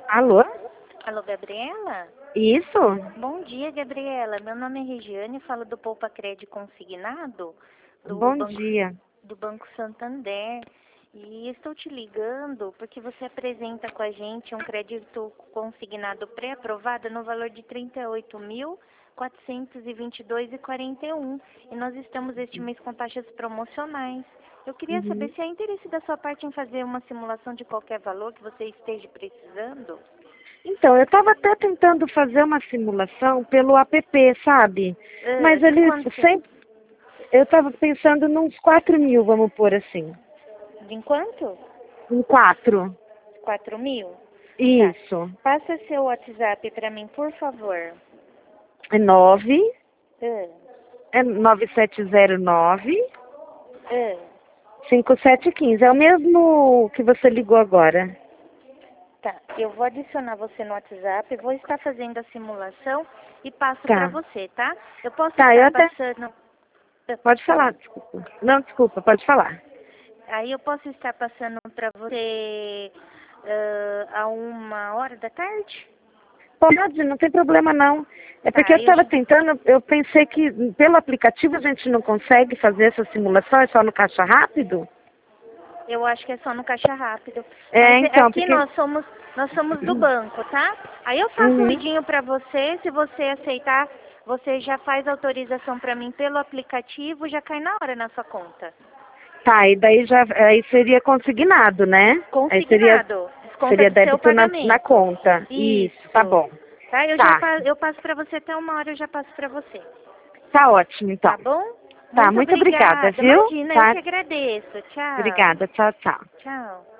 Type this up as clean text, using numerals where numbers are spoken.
Alô? Alô, Gabriela? Isso? Bom dia, Gabriela. Meu nome é Regiane, falo do Poupa Crédito Consignado, do Bom Banco, dia. do Banco Santander. E estou te ligando porque você apresenta com a gente um crédito consignado pré-aprovado no valor de R$ 38.422,41. E nós estamos este mês com taxas promocionais. Eu queria saber Uhum. se há interesse da sua parte em fazer uma simulação de qualquer valor que você esteja precisando. Então, eu estava até tentando fazer uma simulação pelo app, sabe? Mas De eles quanto? sempre... Eu estava pensando nos 4.000, vamos pôr assim. De quanto? Em 4. 4.000? Tá. Isso. Passa seu WhatsApp para mim, por favor. É 9, Ah, é 9709 ah. 5715. É o mesmo que você ligou agora. Tá. Eu vou adicionar você no WhatsApp, vou estar fazendo a simulação e passo para Tá. você, tá? Eu posso Tá, eu estar até... passando... Pode Fala. falar, desculpa. Não, desculpa, pode falar. Aí eu posso estar passando para você a 1 hora da tarde? Pode, não tem problema não. É porque eu Tá, estava tentando, eu pensei que pelo aplicativo a gente não consegue fazer essa simulação, é só no caixa rápido? eu acho que é só no caixa rápido. É, Mas então, aqui porque... nós somos do banco, tá? Aí eu faço um Uhum. vidinho para você, se você aceitar, você já faz autorização para mim pelo aplicativo, já cai na hora na sua conta. Tá, e daí já aí seria consignado, né? Aí Consignado, desconta seria do seu débito na pagamento. conta. Isso, tá Isso. bom. Tá? Tá, Eu passo para você até 1 hora, eu já passo para você. tá ótimo então. Tá bom? Tá, Muito muito obrigada, obrigada. viu? Imagina, eu Tá, que agradeço. Tchau. obrigada, tchau, tchau. Tchau.